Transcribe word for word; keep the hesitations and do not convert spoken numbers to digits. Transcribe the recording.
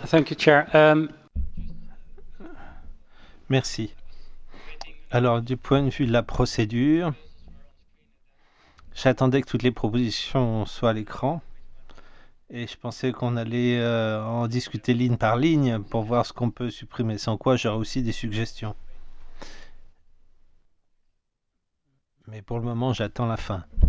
Thank you, Chair. Um, Merci. Alors, du point de vue de la procédure, j'attendais que toutes les propositions soient à l'écran et je pensais qu'on allait euh, en discuter ligne par ligne pour voir ce qu'on peut supprimer. Sans quoi, j'aurais aussi des suggestions. Mais pour le moment, j'attends la fin.